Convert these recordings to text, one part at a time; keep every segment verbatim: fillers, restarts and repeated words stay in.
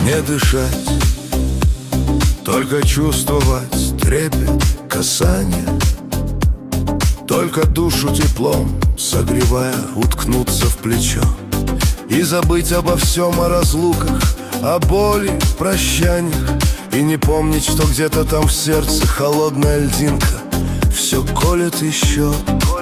Не дышать, только чувствовать трепет касания, только душу теплом согревая, уткнуться в плечо и забыть обо всем, о разлуках, о боли, прощаниях, и не помнить, что где-то там в сердце холодная льдинка все колет еще.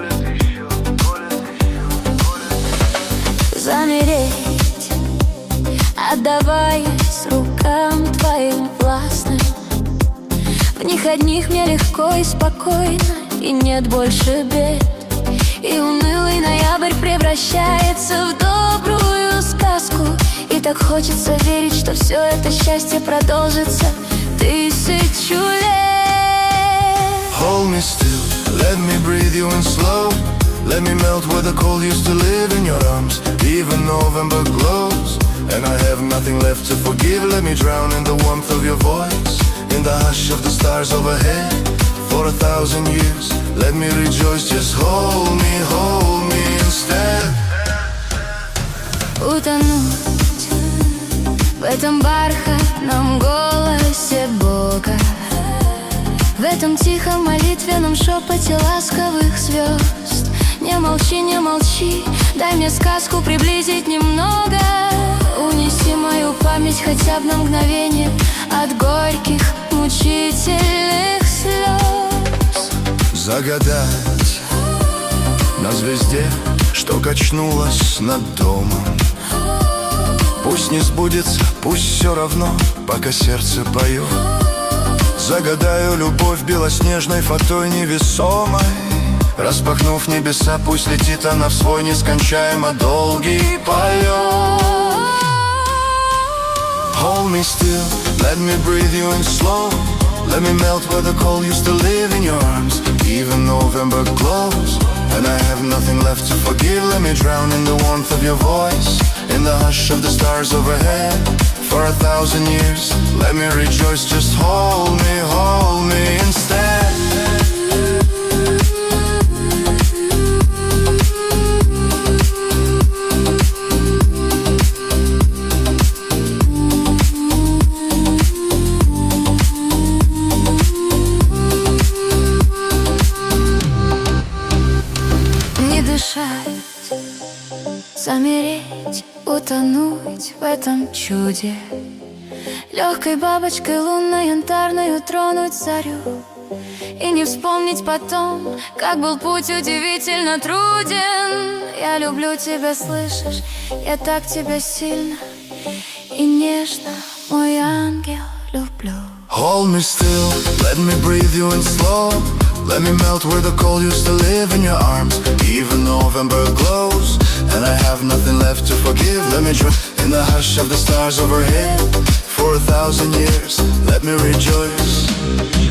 Замереть, отдаваясь рукам твоим властным. В них одних мне легко и спокойно, и нет больше бед. И унылый ноябрь превращается в добрую сказку. И так хочется верить, что все это счастье продолжится тысячу лет. Hold me still, let me breathe you in slow. Let me melt where the cold used to live in your arms. Even November glows, and I have nothing left to forgive. Let me drown in the warmth of your voice, in the hush of the stars overhead. For a thousand years, let me rejoice. Just hold me, hold me instead. Утонуть в этом бархатном голосе Бога, в этом тихом молитвенном шепоте ласковых звезд. Не молчи, не молчи, дай мне сказку приблизить немного. Унеси мою память хотя бы на мгновение от горьких, мучительных слез. Загадать на звезде, что качнулась над домом. Пусть не сбудется, пусть все равно, пока сердце поет. Загадаю любовь белоснежной фатой невесомой. Распахнув небеса, пусть летит она в свой нескончаемо долгий полет. Hold me still, let me breathe you in slow. Let me melt where the cold used to live in your arms. Even November glows, and I have nothing left to forgive. Let me drown in the warmth of your voice, in the hush of the stars overhead. For a thousand years, let me rejoice. Just hold me, hold me instead. Замереть, утонуть в этом чуде, легкой бабочкой лунной янтарную тронуть зарю. И не вспомнить потом, как был путь удивительно труден. Я люблю тебя, слышишь, я так тебя сильно и нежно, мой ангел, люблю. Hold me still, let me breathe you in slow. Let me melt where the cold used to live in your arms. Even November glows, and I have nothing left to forgive. Let me drown in the hush of the stars overhead. For a thousand years, let me rejoice.